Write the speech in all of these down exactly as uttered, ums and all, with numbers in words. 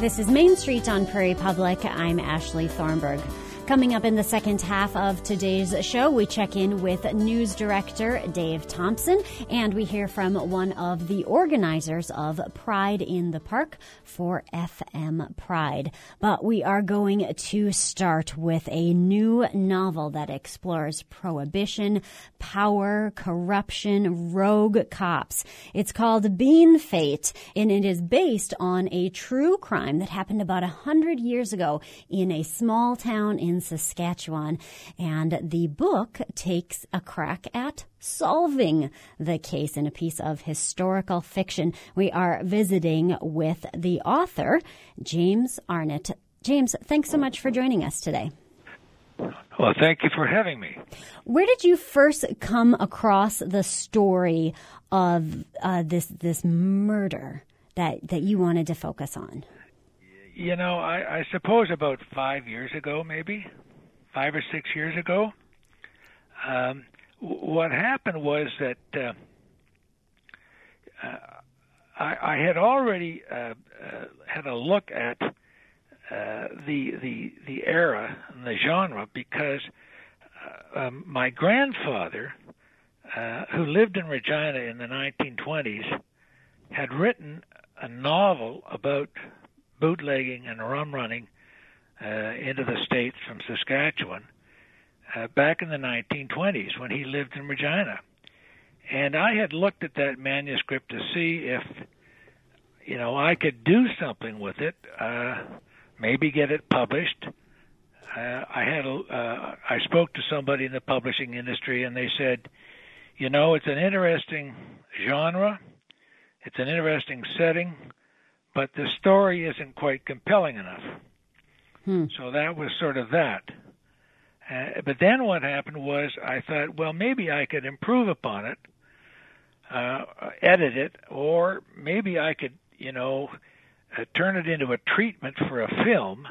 This is Main Street on Prairie Public. I'm Ashley Thornburg. Coming up in the second half of today's show, we check in with news director Dave Thompson, and we hear from one of the organizers of Pride in the Park for F M Pride. But we are going to start with a new novel that explores prohibition, power, corruption, rogue cops. It's called Bean Fate, and it is based on a true crime that happened about a hundred years ago in a small town in Saskatchewan, and the book takes a crack at solving the case in a piece of historical fiction. We are visiting with the author, James Arnott. James, thanks so much for joining us today. Well, thank you for having me. Where did you first come across the story of uh, this this murder that, that you wanted to focus on? You know, I, I suppose about five years ago, maybe. Five or six years ago, um, w- what happened was that uh, uh, I, I had already uh, uh, had a look at uh, the the the era and the genre because uh, um, my grandfather, uh, who lived in Regina in the nineteen twenties, had written a novel about bootlegging and rum running Uh, into the States from Saskatchewan uh, back in the nineteen twenties when he lived in Regina. And I had looked at that manuscript to see if, you know, I could do something with it, uh, maybe get it published. Uh, I had a, uh, I spoke to somebody in the publishing industry, and they said, you know, it's an interesting genre, it's an interesting setting, but the story isn't quite compelling enough. Hmm. So that was sort of that. Uh, but then what happened was I thought, well, maybe I could improve upon it, uh, edit it, or maybe I could, you know, uh, turn it into a treatment for a film,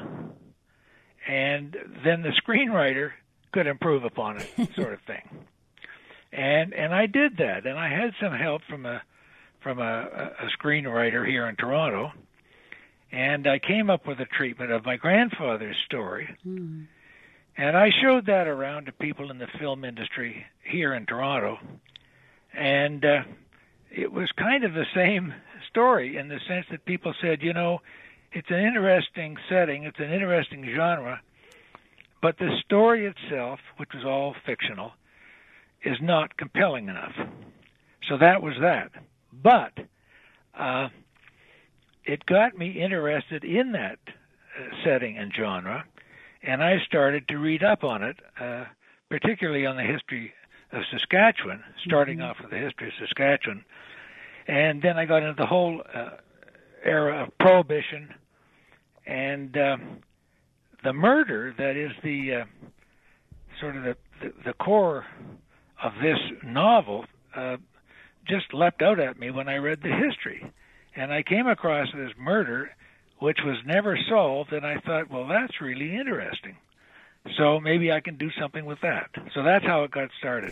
and then the screenwriter could improve upon it, sort of thing. And and I did that, and I had some help from a from a, a screenwriter here in Toronto. And I came up with a treatment of my grandfather's story. Mm. And I showed that around to people in the film industry here in Toronto. And uh, it was kind of the same story in the sense that people said, you know, it's an interesting setting, it's an interesting genre, but the story itself, which was all fictional, is not compelling enough. So that was that. But uh, it got me interested in that uh, setting and genre, and I started to read up on it, uh, particularly on the history of Saskatchewan, starting mm-hmm. off with the history of Saskatchewan. And then I got into the whole uh, era of Prohibition, and uh, the murder that is the uh, sort of the, the, the core of this novel uh, just leapt out at me when I read the history. And I came across this murder, which was never solved, and I thought, well, that's really interesting. So maybe I can do something with that. So that's how it got started.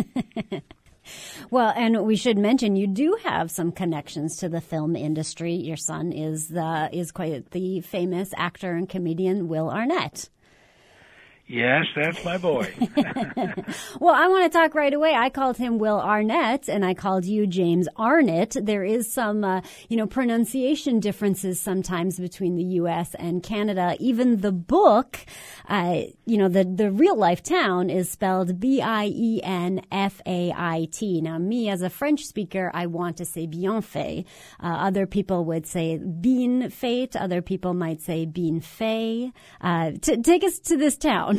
Well, and we should mention you do have some connections to the film industry. Your son is the, is quite the famous actor and comedian Will Arnett. Yes, that's my boy. Well, I want to talk right away. I called him Will Arnett, and I called you James Arnott. There is some, uh, you know, pronunciation differences sometimes between the U S and Canada. Even the book, uh, you know, the, the real life town is spelled B I E N F A I T. Now, me as a French speaker, I want to say Bienfait. Uh, other people would say Bean Fate. Other people might say Bean Fay. Uh, t- take us to this town.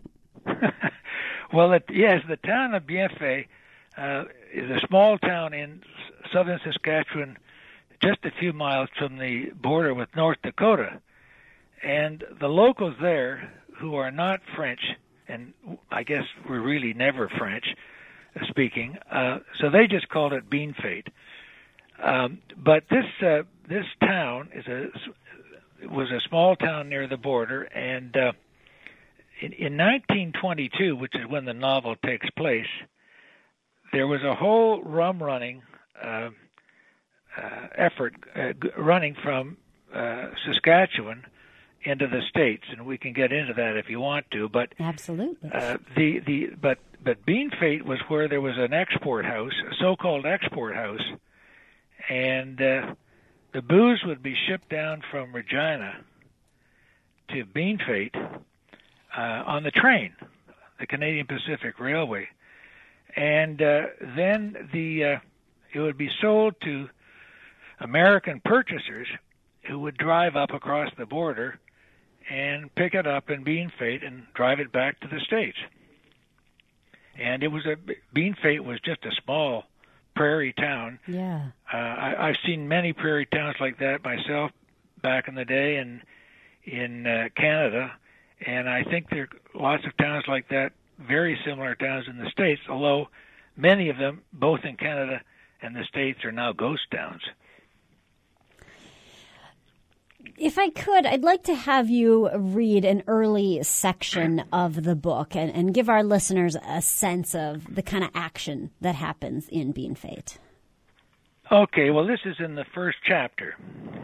Well, it, yes, the town of Bienfait uh, is a small town in southern Saskatchewan, just a few miles from the border with North Dakota. And the locals there, who are not French, and I guess we're really never French speaking, uh, so they just called it Bienfait. Um, but this uh, this town is a was a small town near the border, and uh, in, in nineteen twenty-two, which is when the novel takes place, there was a whole rum running uh, uh, effort uh, running from uh, Saskatchewan into the States, and we can get into that if you want to. But absolutely, uh, the the but but Bean Fate was where there was an export house, a so-called export house, and uh, the booze would be shipped down from Regina to Bean Fate uh, on the train, the Canadian Pacific Railway, and uh, then the uh, it would be sold to American purchasers who would drive up across the border and pick it up in Bean Fate and drive it back to the States. And it was a Bean Fate was just a small prairie town. Yeah, uh, I, I've seen many prairie towns like that myself back in the day in in uh, Canada, and I think there are lots of towns like that, very similar towns in the States. Although many of them, both in Canada and the States, are now ghost towns. If I could, I'd like to have you read an early section of the book and, and give our listeners a sense of the kind of action that happens in Bean Fate. Okay, well, this is in the first chapter.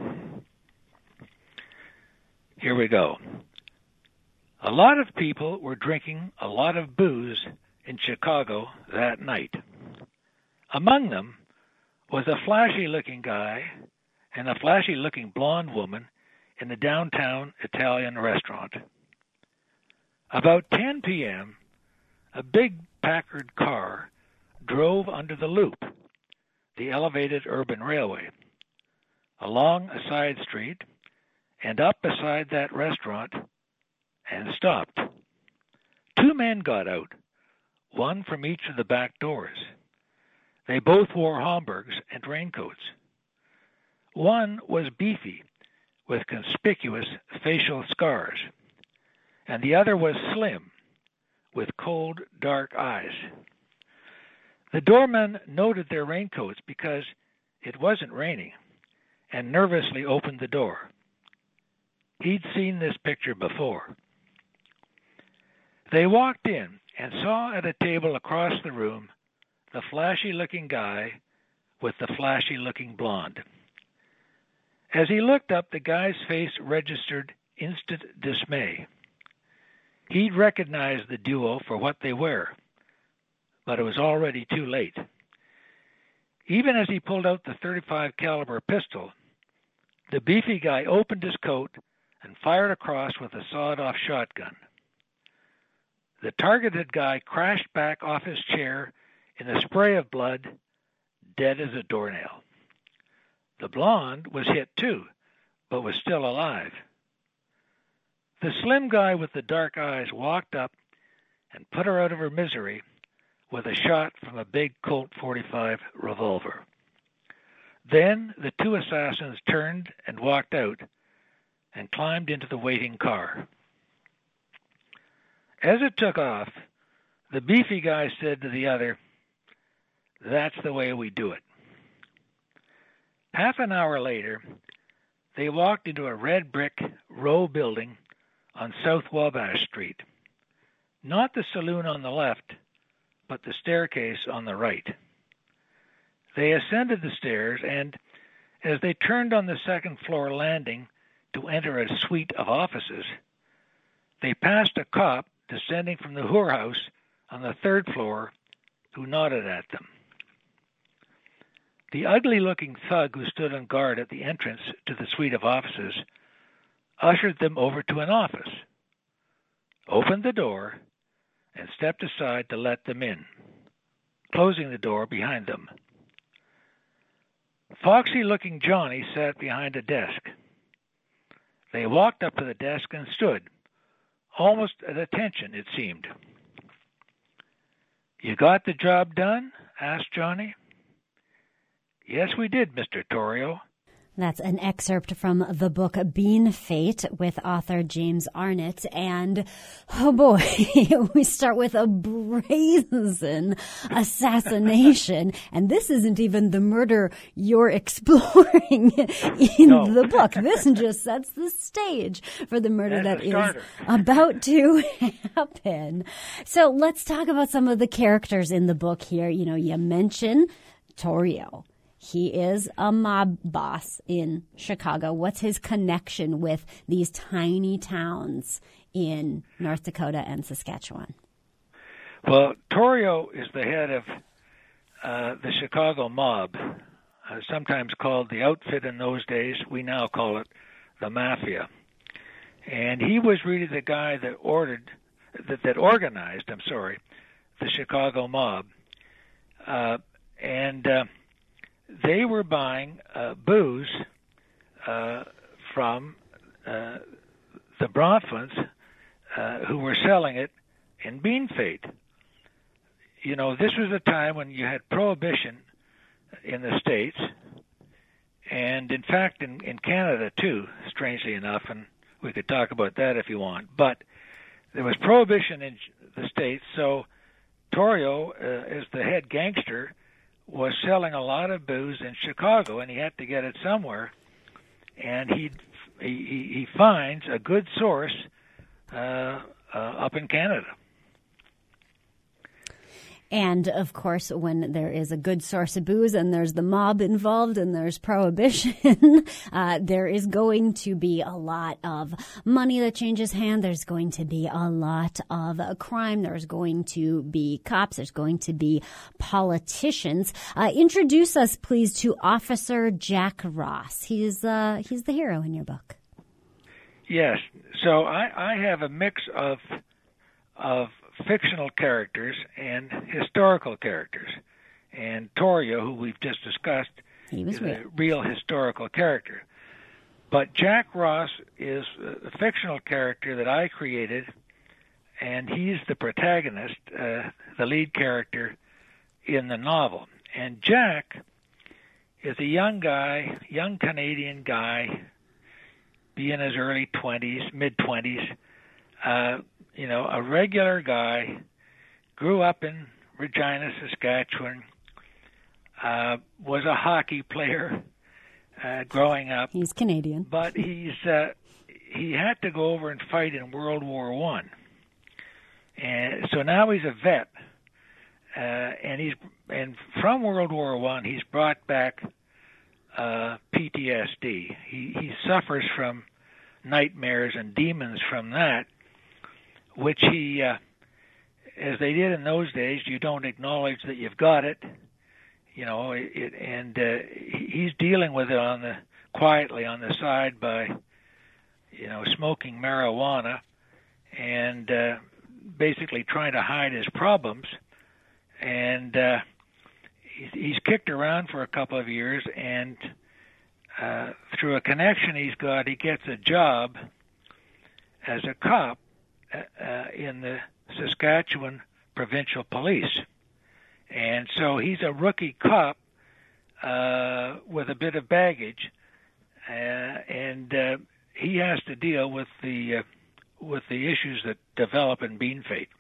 Here we go. A lot of people were drinking a lot of booze in Chicago that night. Among them was a flashy-looking guy and a flashy-looking blonde woman in the downtown Italian restaurant. About ten p.m., a big Packard car drove under the Loop, the elevated urban railway, along a side street and up beside that restaurant and stopped. Two men got out, one from each of the back doors. They both wore Homburgs and raincoats. One was beefy, with conspicuous facial scars, and the other was slim, with cold, dark eyes. The doorman noted their raincoats because it wasn't raining, and nervously opened the door. He'd seen this picture before. They walked in and saw at a table across the room the flashy-looking guy with the flashy-looking blonde. As he looked up, the guy's face registered instant dismay. He'd recognized the duo for what they were, but it was already too late. Even as he pulled out the thirty-five caliber pistol, the beefy guy opened his coat and fired across with a sawed-off shotgun. The targeted guy crashed back off his chair in a spray of blood, dead as a doornail. The blonde was hit too, but was still alive. The slim guy with the dark eyes walked up and put her out of her misery with a shot from a big Colt forty-five revolver. Then the two assassins turned and walked out and climbed into the waiting car. As it took off, the beefy guy said to the other, "That's the way we do it." Half an hour later, they walked into a red brick row building on South Wabash Street. Not the saloon on the left, but the staircase on the right. They ascended the stairs, and as they turned on the second floor landing to enter a suite of offices, they passed a cop descending from the whorehouse on the third floor who nodded at them. The ugly-looking thug who stood on guard at the entrance to the suite of offices ushered them over to an office, opened the door, and stepped aside to let them in, closing the door behind them. Foxy-looking Johnny sat behind a desk. They walked up to the desk and stood, almost at attention, it seemed. "You got the job done?" asked Johnny. "Yes, we did, Mister Torrio." That's an excerpt from the book Bean Fate with author James Arnott. And, oh boy, we start with a brazen assassination. And this isn't even the murder you're exploring in no. the book. This just sets the stage for the murder That's that is about to happen. So let's talk about some of the characters in the book here. You know, you mention Torrio. he is a mob boss in Chicago. What's his connection with these tiny towns in North Dakota and Saskatchewan? Well, Torrio is the head of uh, the Chicago mob, uh, sometimes called the Outfit in those days. We now call it the Mafia. And he was really the guy that ordered, that, that organized, I'm sorry, the Chicago mob. Uh, and uh, they were buying uh, booze uh, from uh, the Bronfmans, uh, who were selling it in Beanfate. You know, this was a time when you had prohibition in the States, and in fact in, in Canada too, strangely enough, and we could talk about that if you want. But there was prohibition in the States, so Torrio, uh, as the head gangster, was selling a lot of booze in Chicago, and he had to get it somewhere. And he he, he finds a good source uh, uh, up in Canada. And, of course, when there is a good source of booze and there's the mob involved and there's prohibition, uh, there is going to be a lot of money that changes hand. There's going to be a lot of uh, crime. There's going to be cops. There's going to be politicians. Uh, introduce us, please, to Officer Jack Ross. He's, uh, he's the hero in your book. Yes. So I, I have a mix of of fictional characters and historical characters. And Torrio, who we've just discussed, he was is real. a real historical character. But Jack Ross is a fictional character that I created, and he's the protagonist, uh, the lead character in the novel. And Jack is a young guy, young Canadian guy, be in his early twenties, mid-twenties, uh, you know, a regular guy, grew up in Regina, Saskatchewan, uh, was a hockey player uh, growing up. He's Canadian. But he's uh, he had to go over and fight in World War One. And so now he's a vet. Uh, and he's and from World War One, he's brought back uh, P T S D. He, he suffers from nightmares and demons from that, which he, uh, as they did in those days, you don't acknowledge that you've got it, you know, it, and uh, he's dealing with it on the quietly on the side by, you know, smoking marijuana and uh, basically trying to hide his problems. And uh, he's, he's kicked around for a couple of years, and uh, through a connection he's got, he gets a job as a cop Uh, in the Saskatchewan Provincial Police. And so he's a rookie cop uh, with a bit of baggage, uh, and uh, he has to deal with the uh, with the issues that develop in Beanfate.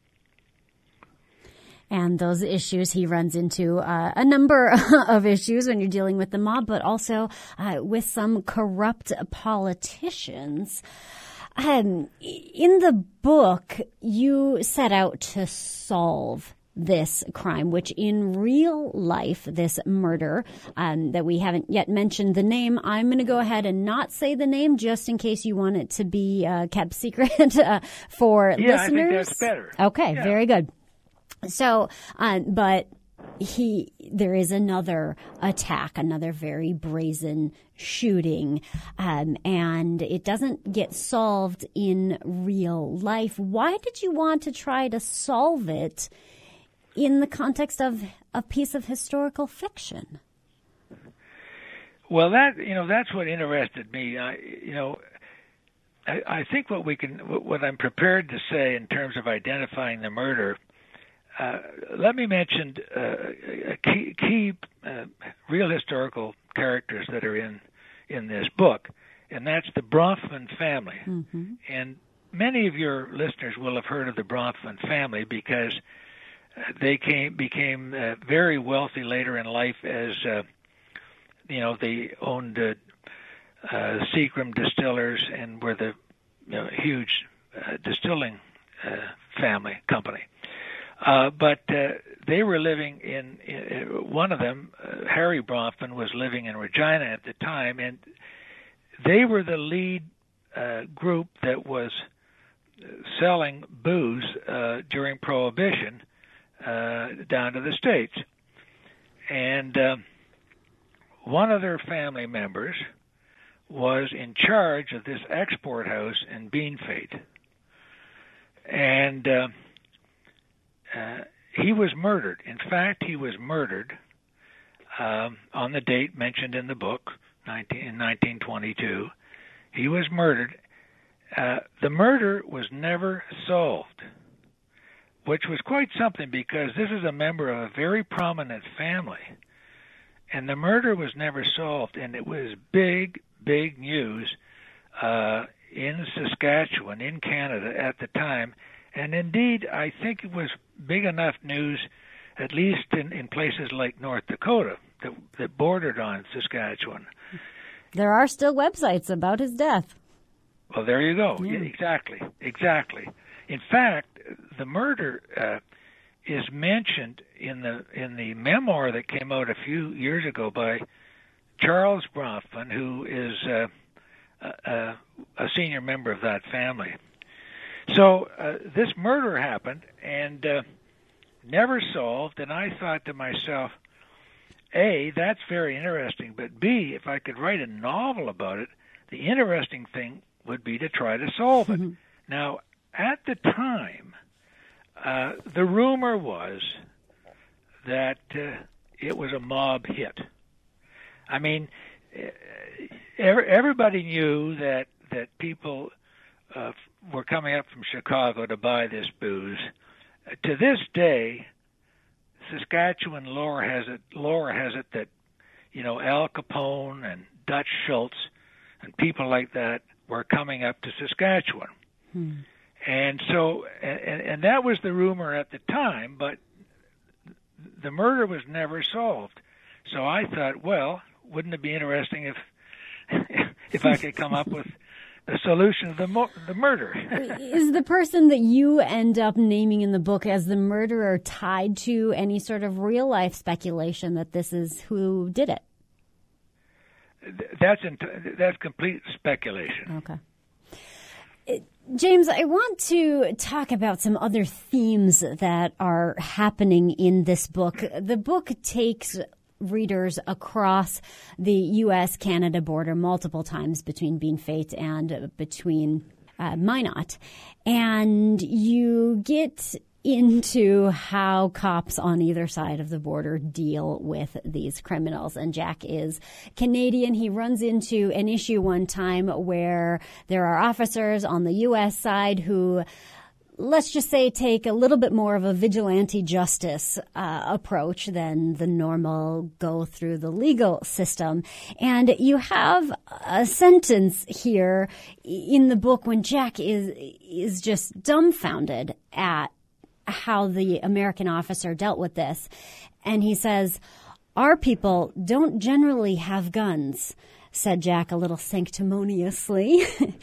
And those issues, he runs into uh, a number of issues when you're dealing with the mob, but also uh, with some corrupt politicians. Um, in the book, you set out to solve this crime, which in real life, this murder um, that we haven't yet mentioned the name, I'm going to go ahead and not say the name just in case you want it to be uh, kept secret uh, for yeah, listeners. I think that's better. Okay, yeah. Very good. So, uh, but he, there is another attack, another very brazen shooting, um, and it doesn't get solved in real life. Why did you want to try to solve it in the context of a piece of historical fiction? Well, that you know, that's what interested me. I, you know, I, I think what we can, what I'm prepared to say in terms of identifying the murder. Uh, let me mention uh, key, key uh, real historical characters that are in, in this book, and that's the Bronfman family. Mm-hmm. And many of your listeners will have heard of the Bronfman family because they came became uh, very wealthy later in life as, uh, you know, they owned uh, uh, Seagram distillers and were the you know, huge uh, distilling uh, family company. Uh, but uh, they were living in, in one of them, uh, Harry Bronfman, was living in Regina at the time, and they were the lead uh, group that was selling booze uh, during Prohibition uh, down to the States. And uh, one of their family members was in charge of this export house in Beanfate. And uh, uh, he was murdered. In fact, he was murdered um, on the date mentioned in the book, nineteen, in nineteen twenty-two. He was murdered. Uh, the murder was never solved, which was quite something because this is a member of a very prominent family. And the murder was never solved, and it was big, big news uh, in Saskatchewan, in Canada at the time. And indeed, I think it was big enough news, at least in, in places like North Dakota, that, that bordered on Saskatchewan. There are still websites about his death. Well, there you go. Yeah. Yeah, exactly, exactly. In fact, the murder uh, is mentioned in the in the memoir that came out a few years ago by Charles Bronfman, who is uh, a, a senior member of that family. So uh, this murder happened and uh, never solved, and I thought to myself, A, that's very interesting, but B, if I could write a novel about it, the interesting thing would be to try to solve it. Now, at the time, uh, the rumor was that uh, it was a mob hit. I mean, everybody knew that, that people uh, were coming up from Chicago to buy this booze. Uh, to this day, Saskatchewan lore has it, lore has it that, you know, Al Capone and Dutch Schultz and people like that were coming up to Saskatchewan. Hmm. And so, and, and that was the rumor at the time, but the murder was never solved. So I thought, well, wouldn't it be interesting if if I could come up with a solution to the, mo- the murder? Is the person that you end up naming in the book as the murderer tied to any sort of real-life speculation that this is who did it? That's in, that's complete speculation. Okay. James, I want to talk about some other themes that are happening in this book. The book takes readers across the U S Canada border multiple times between Beanfate and between uh, Minot. And you get into how cops on either side of the border deal with these criminals. And Jack is Canadian. He runs into an issue one time where there are officers on the U S side who, let's just say, take a little bit more of a vigilante justice uh, approach than the normal go through the legal system. And you have a sentence here in the book when Jack is is just dumbfounded at how the American officer dealt with this. And he says, "Our people don't generally have guns," said Jack a little sanctimoniously.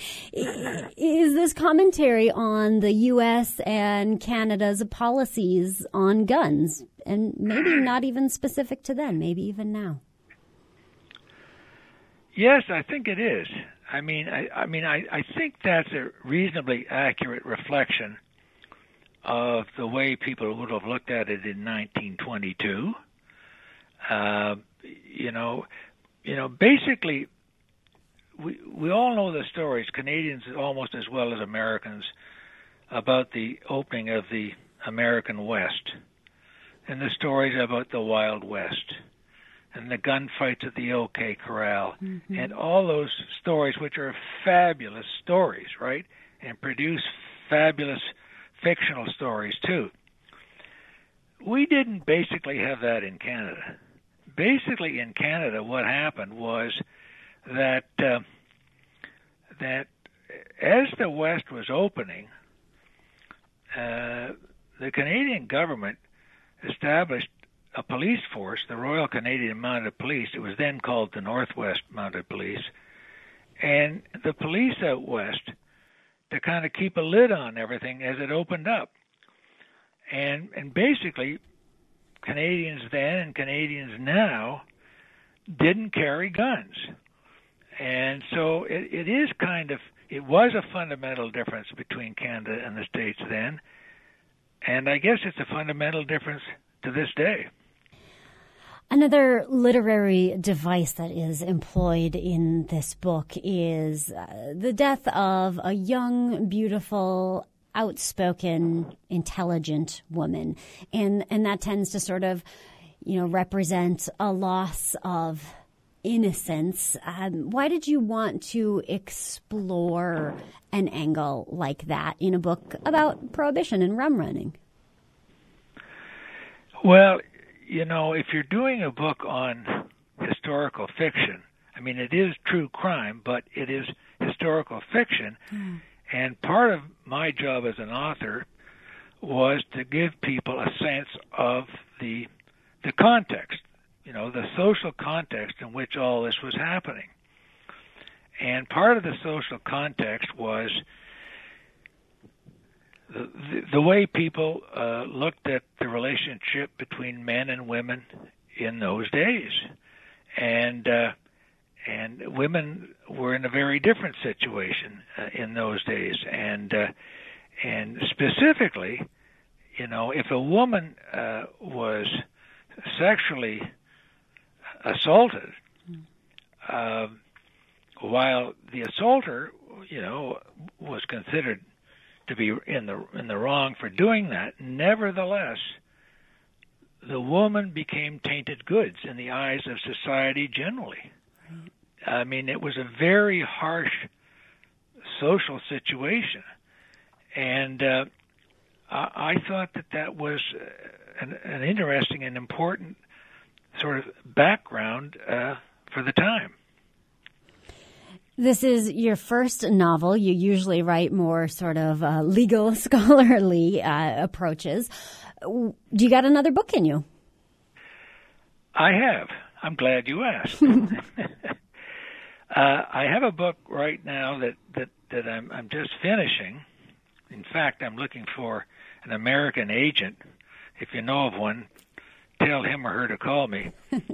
Is this commentary on the U S and Canada's policies on guns? And maybe not even specific to then, maybe even now. Yes, I think it is. I mean, I, I mean, I, I think that's a reasonably accurate reflection of the way people would have looked at it in nineteen twenty-two. Uh, you know, you know, basically, we we all know the stories, Canadians almost as well as Americans, about the opening of the American West, and the stories about the Wild West, and the gunfights at the OK Corral, mm-hmm. and all those stories, which are fabulous stories, right, and produce fabulous fictional stories too. We didn't basically have that in Canada. Basically, in Canada, what happened was that uh, that as the West was opening, uh, the Canadian government established a police force, the Royal Canadian Mounted Police. It was then called the Northwest Mounted Police, and the police out west to kind of keep a lid on everything as it opened up. And and basically, Canadians then and Canadians now didn't carry guns. And so it, it is kind of, it was a fundamental difference between Canada and the States then, and I guess it's a fundamental difference to this day. Another literary device that is employed in this book is uh, the death of a young, beautiful, outspoken, intelligent woman. And and that tends to sort of, you know, represent a loss of innocence. Um, why did you want to explore an angle like that in a book about prohibition and rum running? Well, you know, if you're doing a book on historical fiction, I mean, it is true crime, but it is historical fiction. Mm. And part of my job as an author was to give people a sense of the the context, you know, the social context in which all this was happening. And part of the social context was the, the, the way people uh, looked at the relationship between men and women in those days. And uh, and women were in a very different situation uh, in those days. And uh, and specifically, you know, if a woman uh, was sexually assaulted, uh, while the assaulter, you know, was considered to be in the in the wrong for doing that, nevertheless, the woman became tainted goods in the eyes of society generally. Right. I mean, it was a very harsh social situation, and uh, I, I thought that that was an, an interesting and important sort of background uh, for the time. This is your first novel. You usually write more sort of uh, legal, scholarly uh, approaches. Do you got another book in you? I have. I'm glad you asked. uh, I have a book right now that, that, that I'm, I'm just finishing. In fact, I'm looking for an American agent. If you know of one, tell him or her to call me.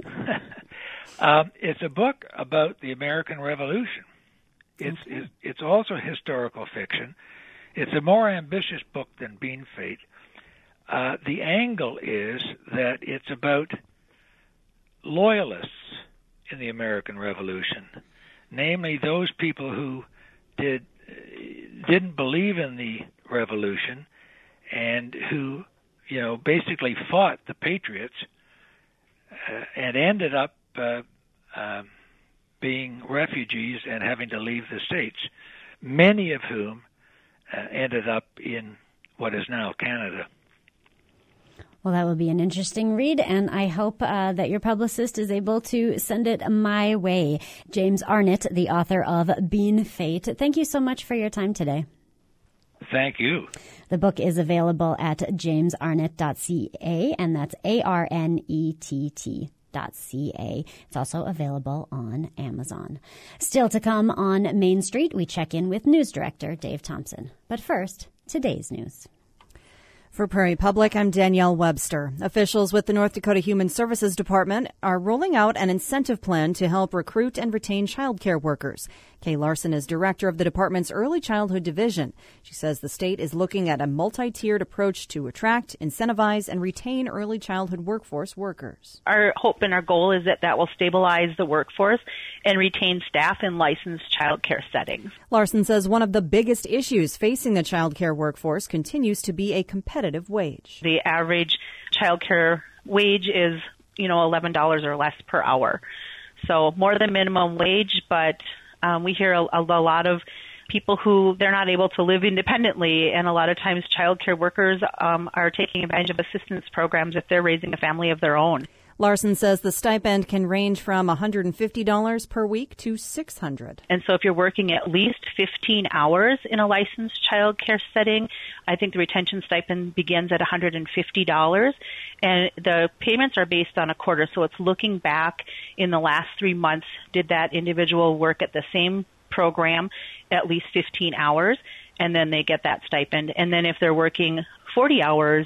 um, it's a book about the American Revolution. It's, okay. it's it's also historical fiction. It's a more ambitious book than Bean Fate. Uh, the angle is that it's about loyalists in the American Revolution, namely those people who did didn't believe in the revolution and who, you know, basically fought the Patriots uh, and ended up uh, uh, being refugees and having to leave the States, many of whom uh, ended up in what is now Canada. Well, that will be an interesting read, and I hope uh, that your publicist is able to send it my way. James Arnott, the author of Bean Fate, thank you so much for your time today. Thank you. The book is available at james arnott dot c a, and that's A R N E T T dot C A. It's also available on Amazon. Still to come on Main Street, we check in with news director Dave Thompson. But first, today's news. For Prairie Public, I'm Danielle Webster. Officials with the North Dakota Human Services Department are rolling out an incentive plan to help recruit and retain child care workers. Kay Larson is director of the department's Early Childhood Division. She says the state is looking at a multi-tiered approach to attract, incentivize, and retain early childhood workforce workers. Our hope and our goal is that that will stabilize the workforce and retain staff in licensed child care settings. Larson says one of the biggest issues facing the child care workforce continues to be a competitive wage. The average child care wage is, you know, eleven dollars or less per hour. So more than minimum wage, but um, we hear a, a lot of people who they're not able to live independently, and a lot of times child care workers um, are taking advantage of assistance programs if they're raising a family of their own. Larson says the stipend can range from one hundred fifty dollars per week to six hundred dollars. And so if you're working at least fifteen hours in a licensed child care setting, I think the retention stipend begins at one hundred fifty dollars. And the payments are based on a quarter, so it's looking back in the last three months, did that individual work at the same program at least fifteen hours, and then they get that stipend. And then if they're working forty hours,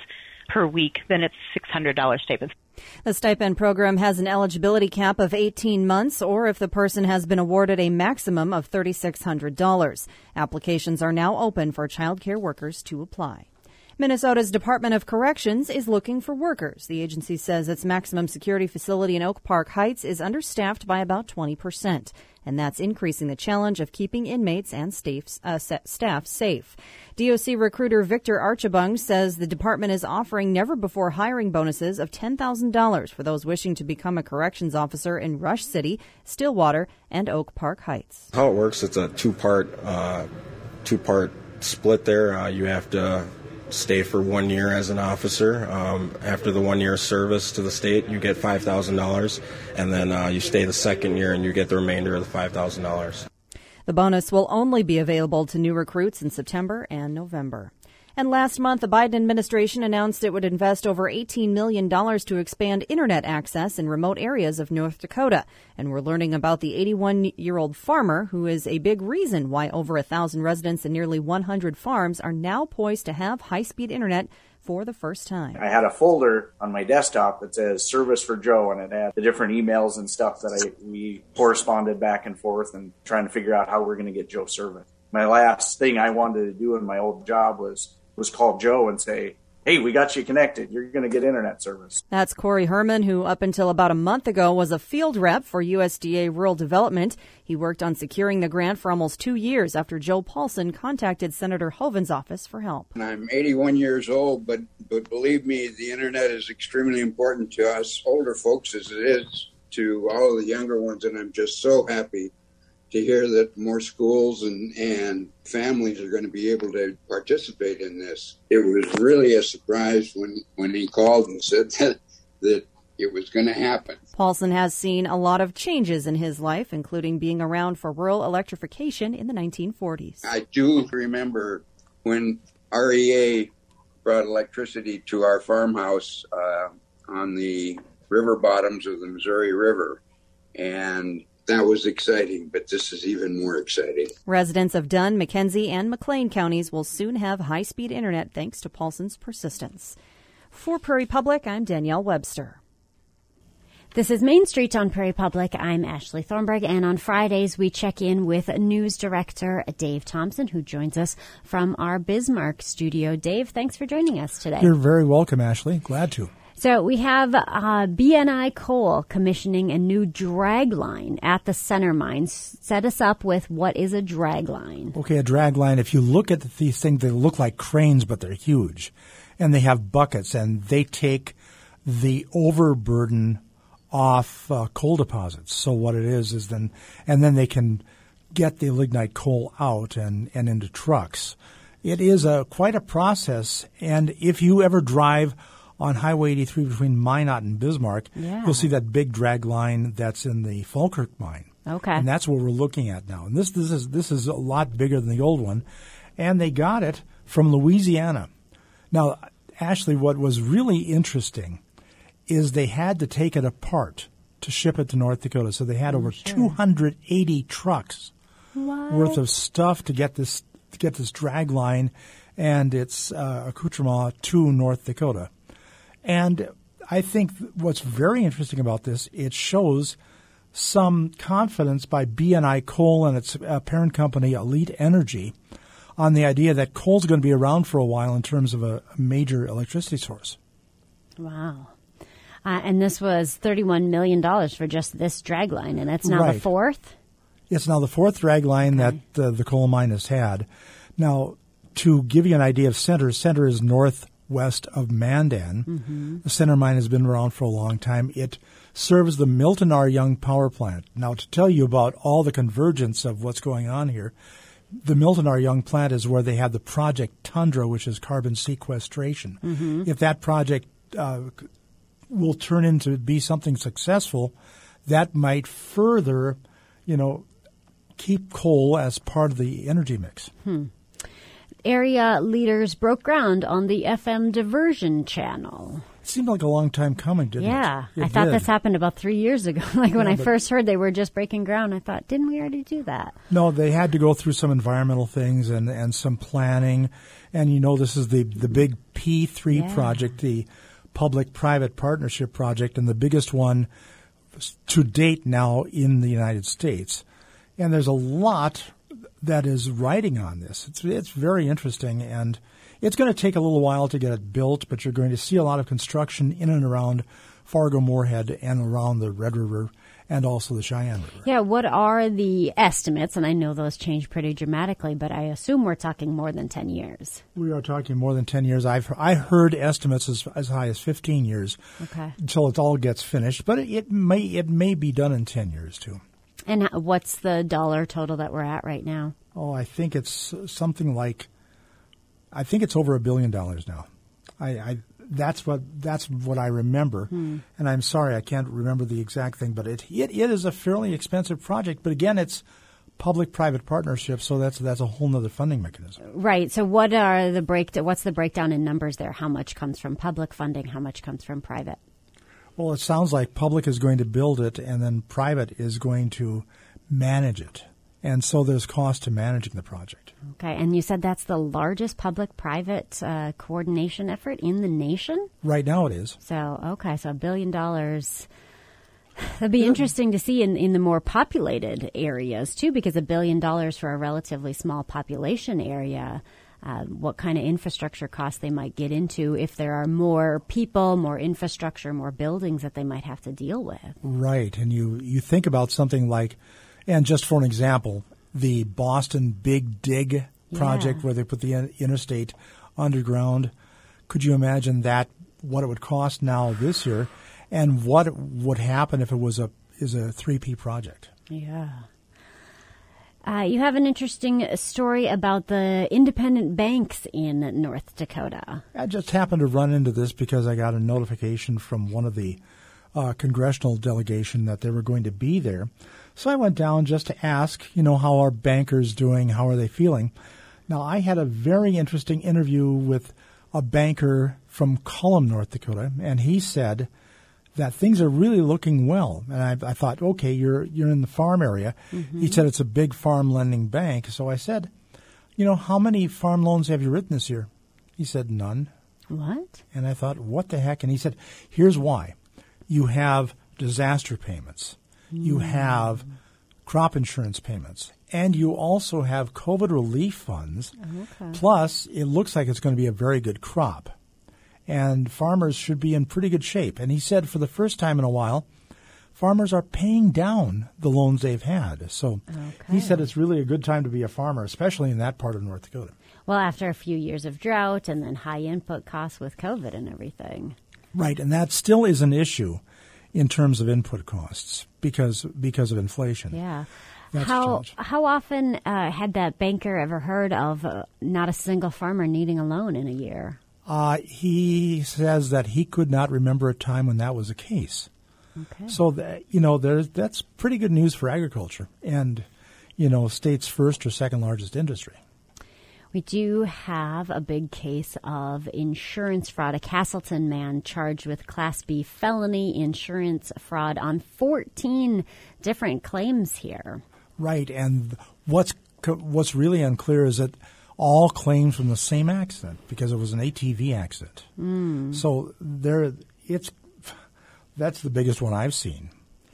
per week, then it's six hundred dollars stipend. The stipend program has an eligibility cap of eighteen months, or if the person has been awarded a maximum of three thousand six hundred dollars. Applications are now open for child care workers to apply. Minnesota's Department of Corrections is looking for workers. The agency says its maximum security facility in Oak Park Heights is understaffed by about twenty percent, and that's increasing the challenge of keeping inmates and staff, uh, staff safe. D O C recruiter Victor Archibong says the department is offering never-before hiring bonuses of ten thousand dollars for those wishing to become a corrections officer in Rush City, Stillwater, and Oak Park Heights. How it works, it's a two-part, uh, two-part split there. Uh, you have to stay for one year as an officer. Um, after the one year service to the state, you get five thousand dollars, and then uh, you stay the second year and you get the remainder of the five thousand dollars. The bonus will only be available to new recruits in September and November. And last month, the Biden administration announced it would invest over eighteen million dollars to expand Internet access in remote areas of North Dakota. And we're learning about the eighty-one-year-old farmer who is a big reason why over one thousand residents and nearly one hundred farms are now poised to have high-speed Internet for the first time. I had a folder on my desktop that says Service for Joe, and it had the different emails and stuff that I we corresponded back and forth and trying to figure out how we're going to get Joe service. My last thing I wanted to do in my old job was was call Joe and say, hey, we got you connected. You're going to get internet service. That's Corey Herman, who up until about a month ago was a field rep for U S D A Rural Development. He worked on securing the grant for almost two years after Joe Paulson contacted Senator Hovind's office for help. I'm eighty-one years old, but, but believe me, the internet is extremely important to us older folks as it is to all of the younger ones, and I'm just so happy to hear that more schools and, and families are going to be able to participate in this. It was really a surprise when, when he called and said that, that it was going to happen. Paulson has seen a lot of changes in his life, including being around for rural electrification in the nineteen forties. I do remember when R E A brought electricity to our farmhouse uh, on the river bottoms of the Missouri River, and that was exciting, but this is even more exciting. Residents of Dunn, McKenzie, and McLean counties will soon have high-speed internet thanks to Paulson's persistence. For Prairie Public, I'm Danielle Webster. This is Main Street on Prairie Public. I'm Ashley Thornburg, and on Fridays we check in with news director Dave Thompson, who joins us from our Bismarck studio. Dave, thanks for joining us today. You're very welcome, Ashley. Glad to. So we have uh, B N I Coal commissioning a new drag line at the center mine. Set us up with what is a drag line. Okay, a drag line, if you look at these things, they look like cranes, but they're huge. And they have buckets, and they take the overburden off uh, coal deposits. So what it is is then, and then they can get the lignite coal out and, and into trucks. It is a quite a process, and if you ever drive on Highway eighty-three between Minot and Bismarck, yeah. you'll see that big drag line that's in the Falkirk mine. Okay. And that's what we're looking at now. And this this is this is a lot bigger than the old one. And they got it from Louisiana. Now, Ashley, what was really interesting is they had to take it apart to ship it to North Dakota. So they had I'm over sure. two hundred eighty trucks What? worth of stuff to get this to get this drag line and its uh, accoutrement to North Dakota. And I think what's very interesting about this, it shows some confidence by B N I Coal and its uh, parent company, Elite Energy, on the idea that coal's going to be around for a while in terms of a, a major electricity source. Wow. Uh, and this was thirty-one million dollars for just this drag line, and it's now Right. the fourth? It's now the fourth drag line Okay. that uh, the coal mine has had. Now, to give you an idea of center, center is northwest of Mandan. Mm-hmm. The center mine has been around for a long time. It serves the Milton R. Young Power Plant. Now, to tell you about all the convergence of what's going on here, the Milton R. Young plant is where they have the Project Tundra, which is carbon sequestration. Mm-hmm. If that project uh, will turn into be something successful, that might further, you know, keep coal as part of the energy mix. Hmm. Area leaders broke ground on the F M diversion channel. It seemed like a long time coming, didn't yeah, it? Yeah, I thought this happened about three years ago. Like when yeah, I first heard they were just breaking ground, I thought, didn't we already do that? No, they had to go through some environmental things and, and some planning. And, you know, this is the, the big P three yeah. project, the public-private partnership project, and the biggest one to date now in the United States. And there's a lot that is riding on this. It's, it's very interesting, and it's going to take a little while to get it built, but you're going to see a lot of construction in and around Fargo-Moorhead and around the Red River and also the Cheyenne River. Yeah, what are the estimates? And I know those change pretty dramatically, but I assume we're talking more than ten years. We are talking more than ten years. I've I heard estimates as, as high as fifteen years okay. until it all gets finished, but it, it may it may be done in ten years too. And what's the dollar total that we're at right now? Oh, I think it's something like, I think it's over a billion dollars now. I, I that's what that's what I remember, hmm. and I'm sorry I can't remember the exact thing, but it it, it is a fairly expensive project. But again, it's public-private partnership, so that's that's a whole nother funding mechanism. Right. So what are the break? What's the breakdown in numbers there? How much comes from public funding? How much comes from private? Well, it sounds like public is going to build it, and then private is going to manage it. And so there's cost to managing the project. Okay. And you said that's the largest public-private uh, coordination effort in the nation? Right now it is. So, okay. So a billion dollars. That'd be yeah. interesting to see in, in the more populated areas, too, because a billion dollars for a relatively small population area, uh, what kind of infrastructure costs they might get into if there are more people, more infrastructure, more buildings that they might have to deal with. Right. And you, you think about something like, and just for an example, the Boston Big Dig project yeah. where they put the interstate underground. Could you imagine that, what it would cost now this year, and what would happen if it was a is a three P project? Yeah. Uh, you have an interesting story about the independent banks in North Dakota. I just happened to run into this because I got a notification from one of the uh, congressional delegation that they were going to be there. So I went down just to ask, you know, how are bankers doing? How are they feeling? Now, I had a very interesting interview with a banker from Cullum, North Dakota, and he said that things are really looking well. And I, I thought, okay, you're you're in the farm area. Mm-hmm. He said it's a big farm lending bank. So I said, you know, how many farm loans have you written this year? He said, none. What? And I thought, what the heck? And he said, here's why. You have disaster payments. You have crop insurance payments, and you also have COVID relief funds. Okay. Plus, it looks like it's going to be a very good crop, and farmers should be in pretty good shape. And he said for the first time in a while, farmers are paying down the loans they've had. So okay. he said it's really a good time to be a farmer, especially in that part of North Dakota. Well, after a few years of drought and then high input costs with COVID and everything. Right, and that still is an issue in terms of input costs because because of inflation. Yeah. That's how how often uh, had that banker ever heard of uh, not a single farmer needing a loan in a year? Uh, he says that he could not remember a time when that was the case. Okay. So, that, you know, there's, that's pretty good news for agriculture and, you know, state's first or second largest industry. We do have a big case of insurance fraud. A Castleton man charged with Class B felony insurance fraud on fourteen different claims here. Right, and what's what's really unclear is that all claims from the same accident because it was an A T V accident. Mm. So there, it's that's the biggest one I've seen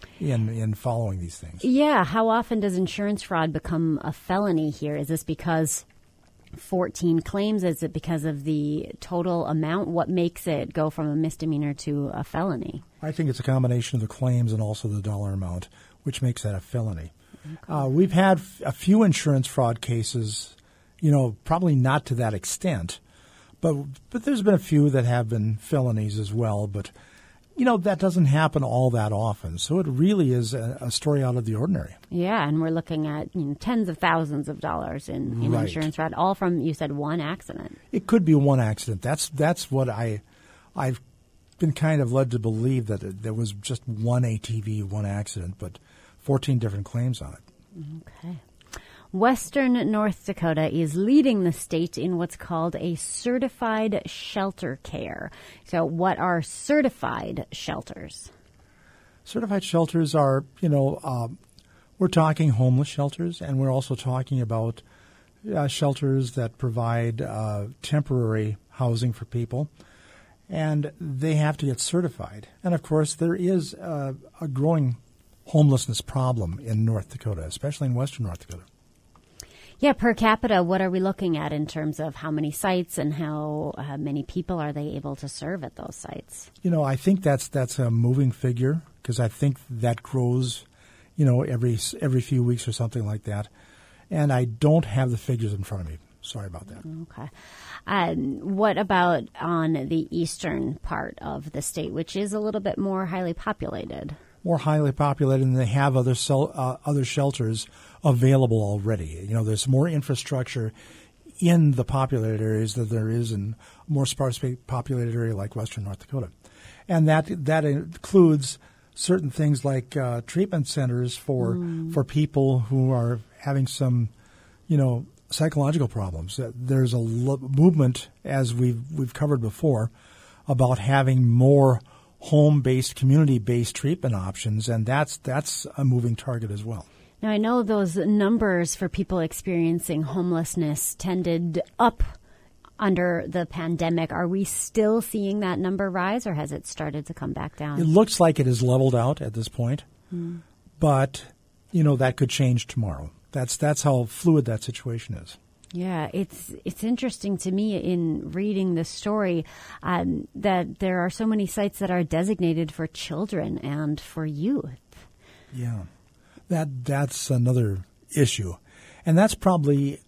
in in following these things. Yeah, how often does insurance fraud become a felony here? Is this because fourteen claims? Is it because of the total amount? What makes it go from a misdemeanor to a felony? I think it's a combination of the claims and also the dollar amount, which makes that a felony. Okay. Uh, we've had f- a few insurance fraud cases, you know, probably not to that extent, but but there's been a few that have been felonies as well. But, you know, that doesn't happen all that often. So it really is a, a story out of the ordinary. Yeah, and we're looking at you know, tens of thousands of dollars in, in right. insurance fraud, all from, you said, one accident. It could be one accident. That's that's what I, I've been kind of led to believe, that it, there was just one A T V, one accident, but fourteen different claims on it. Okay. Western North Dakota is leading the state in what's called a certified shelter care. So what are certified shelters? Certified shelters are, you know, uh, we're talking homeless shelters, and we're also talking about uh, shelters that provide uh, temporary housing for people, and they have to get certified. And, of course, there is uh, a growing homelessness problem in North Dakota, especially in western North Dakota. Yeah, per capita, what are we looking at in terms of how many sites and how uh, many people are they able to serve at those sites? You know, I think that's that's a moving figure because I think that grows, you know, every every few weeks or something like that. And I don't have the figures in front of me. Sorry about that. Okay. Um, what about on the eastern part of the state, which is a little bit more highly populated? More highly populated, and they have other cel- uh, other shelters available already. You know, there's more infrastructure in the populated areas than there is in a more sparsely populated area like western North Dakota. And that that includes certain things like uh, treatment centers for mm. for people who are having some, you know, psychological problems. There's a lo- movement, as we've we've covered before, about having more home-based, community-based treatment options, and that's that's a moving target as well. Now, I know those numbers for people experiencing homelessness tended up under the pandemic. Are we still seeing that number rise, or has it started to come back down? It looks like it has leveled out at this point, mm. but, you know, that could change tomorrow. That's that's how fluid that situation is. Yeah, it's it's interesting to me in reading this story um, that there are so many sites that are designated for children and for youth. Yeah, that that's another issue, and that's probably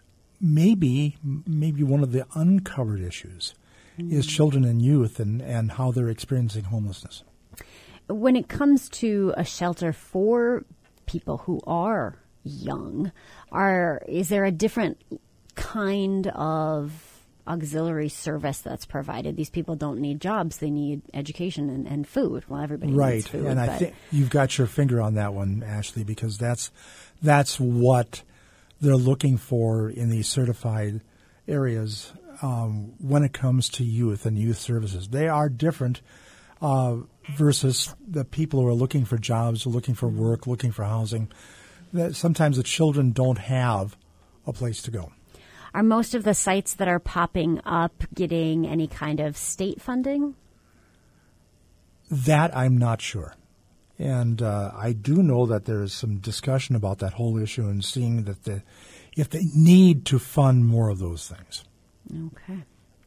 maybe maybe one of the uncovered issues mm. is children and youth and, and how they're experiencing homelessness. When it comes to a shelter for people who are young, are is there a different kind of auxiliary service that's provided? These people don't need jobs; they need education and, and food. Well, everybody right. needs food. And I think you've got your finger on that one, Ashley, because that's that's what they're looking for in these certified areas um, when it comes to youth and youth services. They are different uh, versus the people who are looking for jobs, looking for work, looking for housing. That sometimes the children don't have a place to go. Are most of the sites that are popping up getting any kind of state funding? That I'm not sure. And uh, I do know that there is some discussion about that whole issue and seeing that the, if they need to fund more of those things. Okay.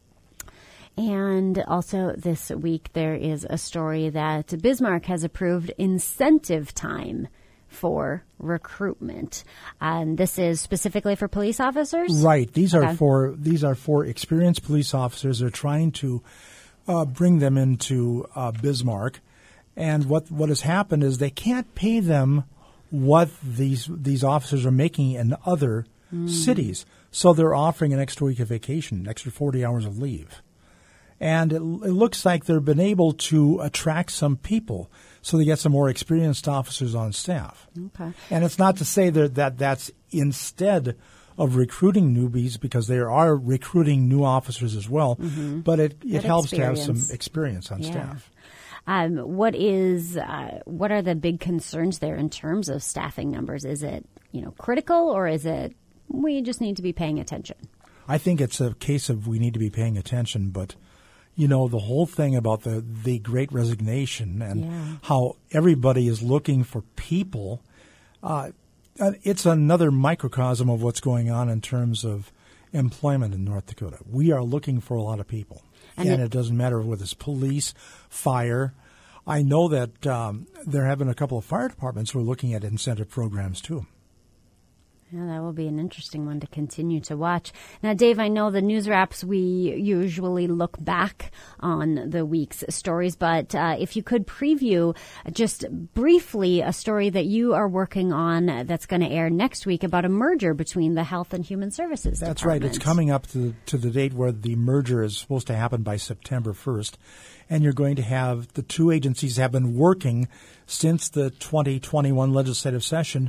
And also this week there is a story that Bismarck has approved incentive time for recruitment. Um, this is specifically for police officers? Right. These okay. are for these are for experienced police officers. They're trying to uh, bring them into uh, Bismarck. And what what has happened is they can't pay them what these these officers are making in other mm. cities. So they're offering an extra week of vacation, an extra forty hours of leave. And it, it looks like they've been able to attract some people, so they get some more experienced officers on staff. Okay. And it's not to say that, that that's instead of recruiting newbies, because they are recruiting new officers as well, mm-hmm. but it, it helps experience. to have some experience on yeah. staff. Um, what is uh, what are the big concerns there in terms of staffing numbers? Is it, you know, critical, or is it we just need to be paying attention? I think it's a case of we need to be paying attention, but you know, the whole thing about the, the Great Resignation and yeah. how everybody is looking for people, uh, it's another microcosm of what's going on in terms of employment in North Dakota. We are looking for a lot of people, and, and it, it doesn't matter whether it's police, fire. I know that um, there have been a couple of fire departments who are looking at incentive programs too. Yeah, that will be an interesting one to continue to watch. Now, Dave, I know the news wraps, we usually look back on the week's stories, but uh, if you could preview just briefly a story that you are working on that's going to air next week about a merger between the Health and Human Services That's Department. right. It's coming up to the, to the date where the merger is supposed to happen by September first, and you're going to have the two agencies have been working since the twenty twenty-one legislative session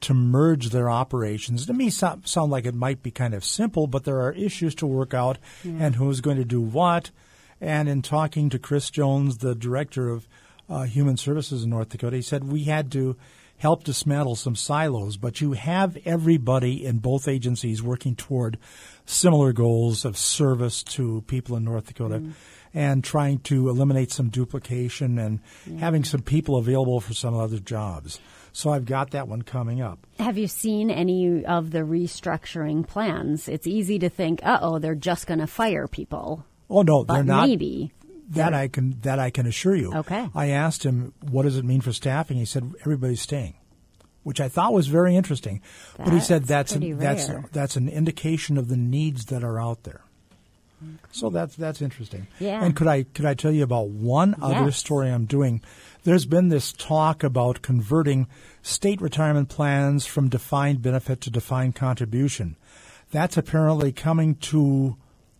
to merge their operations. To me, sound, sound like it might be kind of simple, but there are issues to work out yeah. and who's going to do what. And in talking to Chris Jones, the director of uh, Human Services in North Dakota, he said we had to help dismantle some silos, but you have everybody in both agencies working toward similar goals of service to people in North Dakota mm. and trying to eliminate some duplication and yeah. having some people available for some other jobs. So I've got that one coming up. Have you seen any of the restructuring plans? It's easy to think, uh-oh, they're just going to fire people. Oh, no, but they're not. Maybe. That I can that I can assure you. Okay. I asked him, what does it mean for staffing? He said, everybody's staying, which I thought was very interesting. That's but he said that's an, that's that's an indication of the needs that are out there. Okay. So that's that's interesting. Yeah. And could I could I tell you about one yes. other story I'm doing? There's been this talk about converting state retirement plans from defined benefit to defined contribution. That's apparently coming to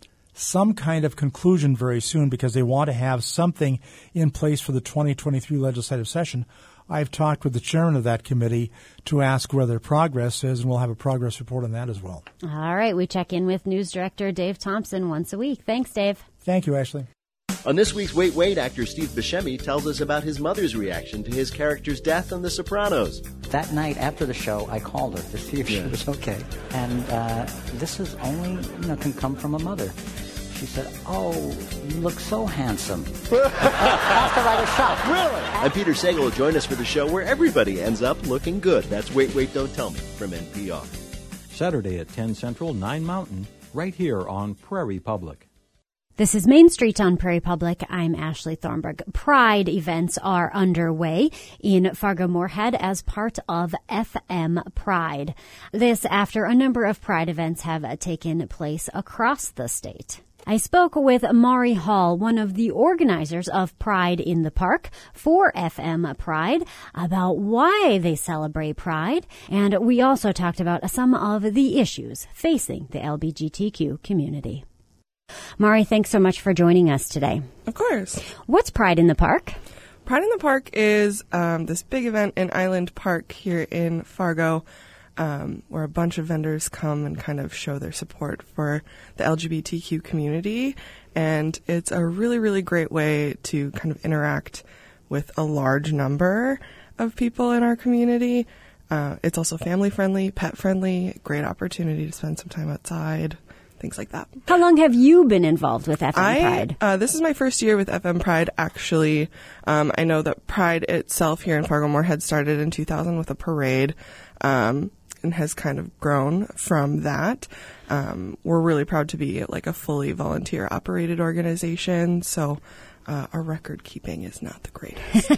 some kind of conclusion very soon because they want to have something in place for the twenty twenty-three legislative session. I've talked with the chairman of that committee to ask where their progress is, and we'll have a progress report on that as well. All right. We check in with News Director Dave Thompson once a week. Thanks, Dave. Thank you, Ashley. On this week's Wait, Wait, actor Steve Buscemi tells us about his mother's reaction to his character's death on The Sopranos. That night after the show, I called her to see if yeah. she was okay. And uh, this is only, you know, can come from a mother. She said, oh, you look so handsome. After I was shot. Really? And Peter Sagal will join us for the show where everybody ends up looking good. That's Wait, Wait, Don't Tell Me from N P R. Saturday at ten Central, nine Mountain, right here on Prairie Public. This is Main Street on Prairie Public. I'm Ashley Thornburg. Pride events are underway in Fargo-Moorhead as part of F M Pride. This after a number of Pride events have taken place across the state. I spoke with Mari Hall, one of the organizers of Pride in the Park for F M Pride, about why they celebrate Pride, and we also talked about some of the issues facing the L G B T Q community. Mari, thanks so much for joining us today. Of course. What's Pride in the Park? Pride in the Park is um, this big event in Island Park here in Fargo, um, where a bunch of vendors come and kind of show their support for the L G B T Q community. And it's a really, really great way to kind of interact with a large number of people in our community. Uh, it's also family-friendly, pet-friendly, great opportunity to spend some time outside, things like that. How long have you been involved with F M I, Pride? Uh, this is my first year with F M Pride, actually. Um, I know that Pride itself here in Fargo-Moorhead started in two thousand with a parade, um, and has kind of grown from that. Um, we're really proud to be like a fully volunteer-operated organization, so uh, our record keeping is not the greatest.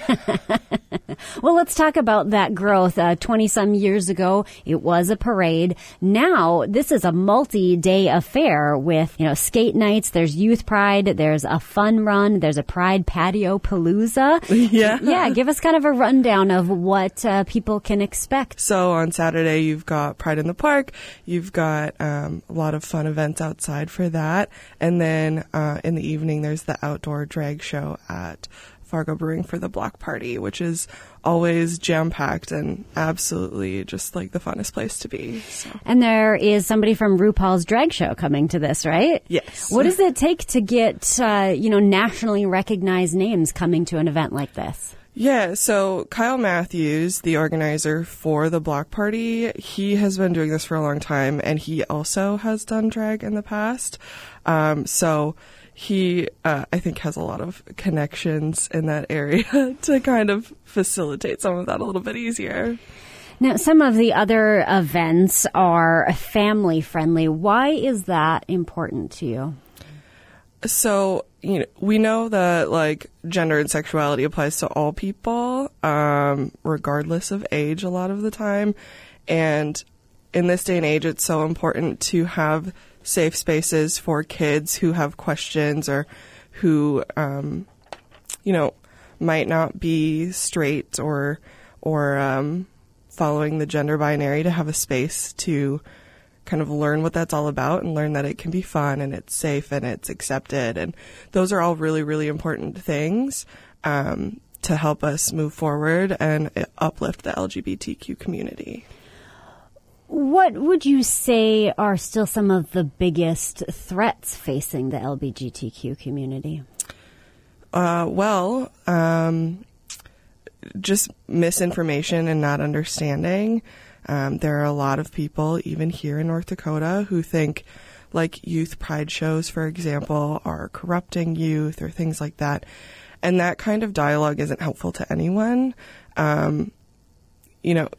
Well, let's talk about that growth. Uh, twenty-some years ago, it was a parade. Now, this is a multi-day affair with, you know, skate nights. There's Youth Pride. There's a fun run. There's a Pride Patio Palooza. Yeah. Yeah, give us kind of a rundown of what uh, people can expect. So on Saturday, you've got Pride in the Park. You've got um, a lot of fun events outside for that. And then uh, in the evening, there's the outdoor drag show at Fargo Brewing for the Block Party, which is always jam-packed and absolutely just like the funnest place to be. So. And there is somebody from RuPaul's Drag Show coming to this, right? Yes. What does it take to get, uh, you know, nationally recognized names coming to an event like this? Yeah, so Kyle Matthews, the organizer for the Block Party, he has been doing this for a long time, and he also has done drag in the past. Um, so he, uh, I think, has a lot of connections in that area to kind of facilitate some of that a little bit easier. Now, some of the other events are family friendly. Why is that important to you? So, you know, we know that like gender and sexuality applies to all people, um, regardless of age a lot of the time. And in this day and age, it's so important to have safe spaces for kids who have questions or who, um, you know, might not be straight or, or, um, following the gender binary, to have a space to kind of learn what that's all about and learn that it can be fun and it's safe and it's accepted. And those are all really, really important things um, to help us move forward and uplift the L G B T Q community. What would you say are still some of the biggest threats facing the L G B T Q community? Uh, well, um, just misinformation and not understanding. Um, there are a lot of people, even here in North Dakota, who think like youth pride shows, for example, are corrupting youth or things like that. And that kind of dialogue isn't helpful to anyone. Um, you know,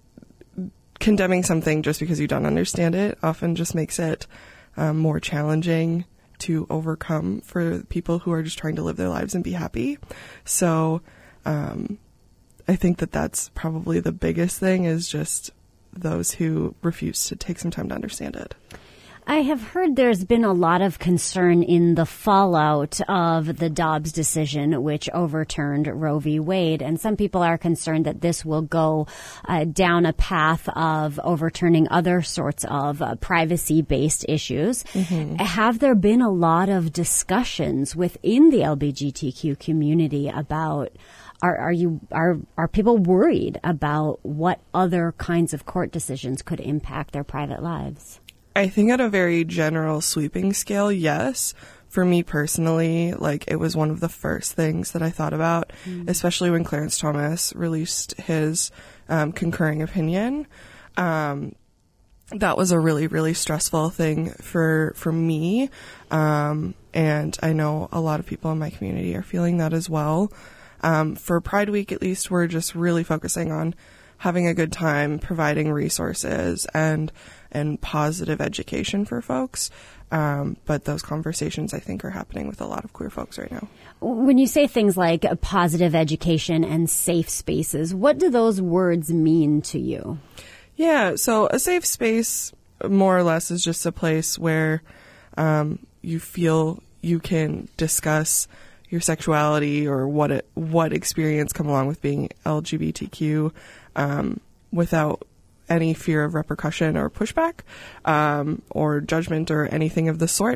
condemning something just because you don't understand it often just makes it um, more challenging to overcome for people who are just trying to live their lives and be happy. So um, I think that that's probably the biggest thing, is just those who refuse to take some time to understand it. I have heard there's been a lot of concern in the fallout of the Dobbs decision, which overturned Roe v. Wade. And some people are concerned that this will go uh, down a path of overturning other sorts of uh, privacy-based issues. Mm-hmm. Have there been a lot of discussions within the L G B T Q community about Are, are you are are people worried about what other kinds of court decisions could impact their private lives? I think at a very general sweeping scale, yes. For me personally, like, it was one of the first things that I thought about, mm. especially when Clarence Thomas released his um, concurring opinion. Um, that was a really, really stressful thing for for me, um, and I know a lot of people in my community are feeling that as well. Um, for Pride Week, at least, we're just really focusing on having a good time, providing resources and and positive education for folks. Um, but those conversations, I think, are happening with a lot of queer folks right now. When you say things like positive education and safe spaces, what do those words mean to you? Yeah, so a safe space, more or less, is just a place where um, you feel you can discuss your sexuality or what it, what experience come along with being L G B T Q um, without any fear of repercussion or pushback um, or judgment or anything of the sort.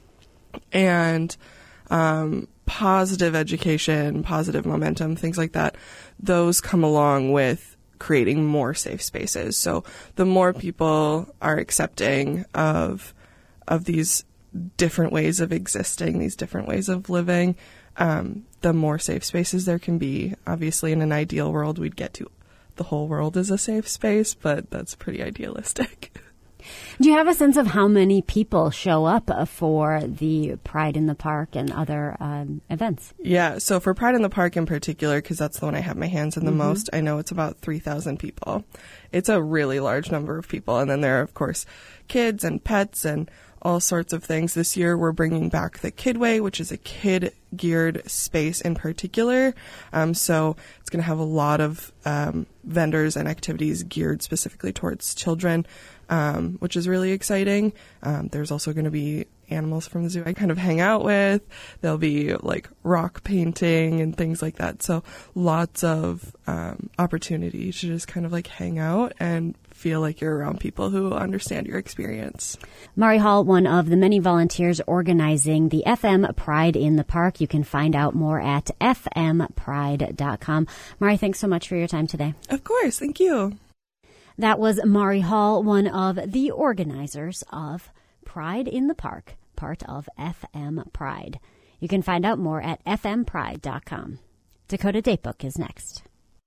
And um, positive education, positive momentum, things like that, those come along with creating more safe spaces. So the more people are accepting of of these different ways of existing, these different ways of living, um, the more safe spaces there can be. Obviously, in an ideal world, we'd get to the whole world is a safe space, but that's pretty idealistic. Do you have a sense of how many people show up for the Pride in the Park and other um, events? Yeah, so for Pride in the Park in particular, because that's the one I have my hands in the mm-hmm. most, I know it's about three thousand people. It's a really large number of people. And then there are, of course, kids and pets and all sorts of things. This year we're bringing back the Kidway, which is a kid-geared space in particular. Um, so it's going to have a lot of um, vendors and activities geared specifically towards children, um, which is really exciting. Um, there's also going to be animals from the zoo I kind of hang out with. There'll be like rock painting and things like that. So lots of um, opportunity to just kind of like hang out and feel like you're around people who understand your experience. Mari Hall, one of the many volunteers organizing the F M Pride in the Park. You can find out more at f m pride dot com. Mari, thanks so much for your time today. Of course. Thank you. That was Mari Hall, one of the organizers of Pride in the Park, part of F M Pride. You can find out more at f m pride dot com. Dakota Datebook is next.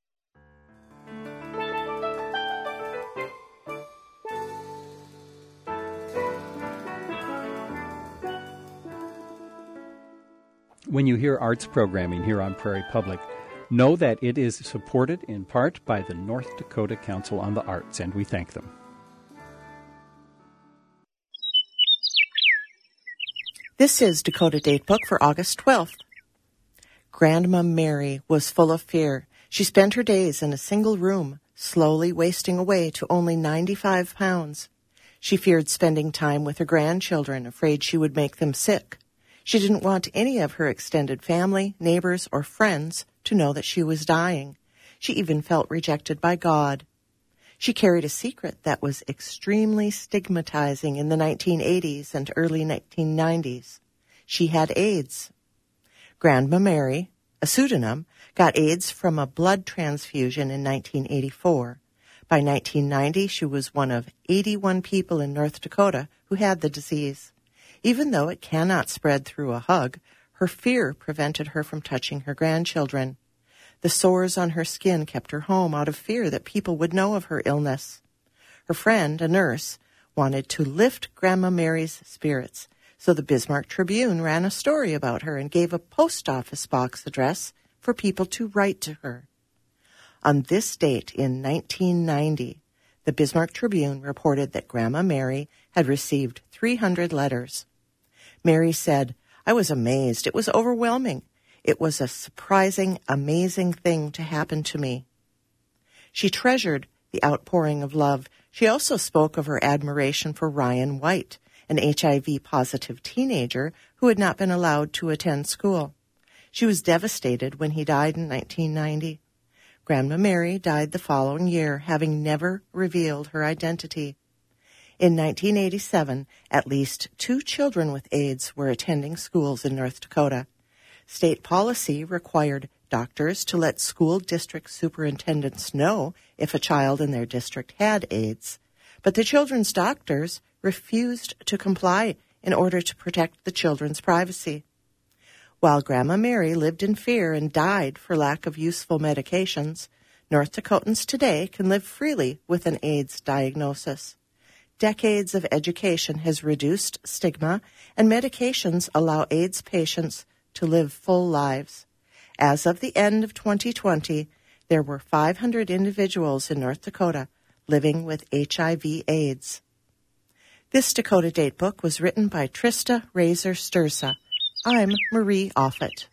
When you hear arts programming here on Prairie Public, know that it is supported in part by the North Dakota Council on the Arts, and we thank them. This is Dakota Datebook for August twelfth. Grandma Mary was full of fear. She spent her days in a single room, slowly wasting away to only ninety-five pounds. She feared spending time with her grandchildren, afraid she would make them sick. She didn't want any of her extended family, neighbors, or friends to know that she was dying. She even felt rejected by God. She carried a secret that was extremely stigmatizing in the nineteen eighties and early nineteen nineties. She had AIDS. Grandma Mary, a pseudonym, got AIDS from a blood transfusion in nineteen eighty-four. By nineteen ninety, she was one of eighty-one people in North Dakota who had the disease. Even though it cannot spread through a hug, her fear prevented her from touching her grandchildren. The sores on her skin kept her home out of fear that people would know of her illness. Her friend, a nurse, wanted to lift Grandma Mary's spirits, so the Bismarck Tribune ran a story about her and gave a post office box address for people to write to her. On this date in nineteen ninety, the Bismarck Tribune reported that Grandma Mary had received three hundred letters. Mary said, "I was amazed. It was overwhelming. It was a surprising, amazing thing to happen to me." She treasured the outpouring of love. She also spoke of her admiration for Ryan White, an H I V-positive teenager who had not been allowed to attend school. She was devastated when he died in nineteen ninety. Grandma Mary died the following year, having never revealed her identity. In nineteen eighty-seven, at least two children with AIDS were attending schools in North Dakota. State policy required doctors to let school district superintendents know if a child in their district had AIDS, but the children's doctors refused to comply in order to protect the children's privacy. While Grandma Mary lived in fear and died for lack of useful medications, North Dakotans today can live freely with an AIDS diagnosis. Decades of education has reduced stigma, and medications allow AIDS patients to live full lives. As of the end of twenty twenty, there were five hundred individuals in North Dakota living with H I V AIDS. This Dakota Datebook was written by Trista Razor Sturza. I'm Marie Offit.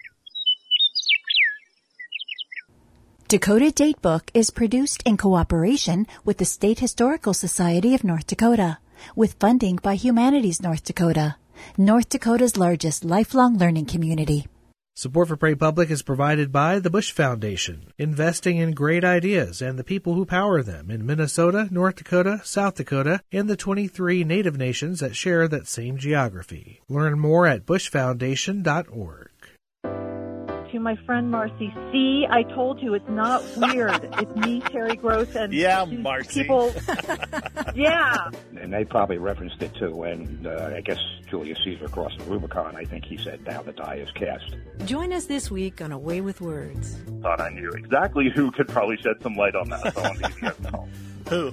Dakota Datebook is produced in cooperation with the State Historical Society of North Dakota, with funding by Humanities North Dakota, North Dakota's largest lifelong learning community. Support for Prairie Public is provided by the Bush Foundation, investing in great ideas and the people who power them in Minnesota, North Dakota, South Dakota, and the twenty-three Native nations that share that same geography. Learn more at bush foundation dot org. To my friend Marcy, see, I told you it's not weird. It's me, Terry Gross, and yeah, Marcy. People. Yeah. And they probably referenced it too. And uh, I guess Julius Caesar crossed the Rubicon. I think he said, "Now the die is cast." Join us this week on A Way with Words. Thought I knew exactly who could probably shed some light on that. So I'm easy to know. Who?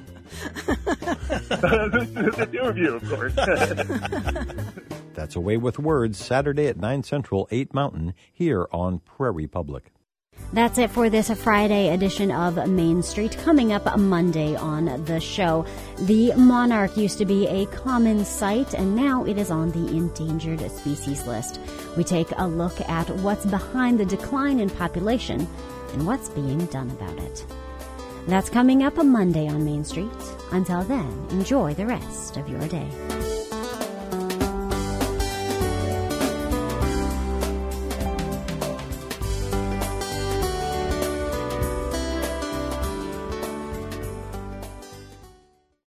the, the two of you, of course. That's A Way with Words, Saturday at nine Central, eight Mountain, here on Prairie Public. That's it for this Friday edition of Main Street. Coming up Monday on the show, the monarch used to be a common sight, and now it is on the endangered species list. We take a look at what's behind the decline in population and what's being done about it. That's coming up Monday on Main Street. Until then, enjoy the rest of your day.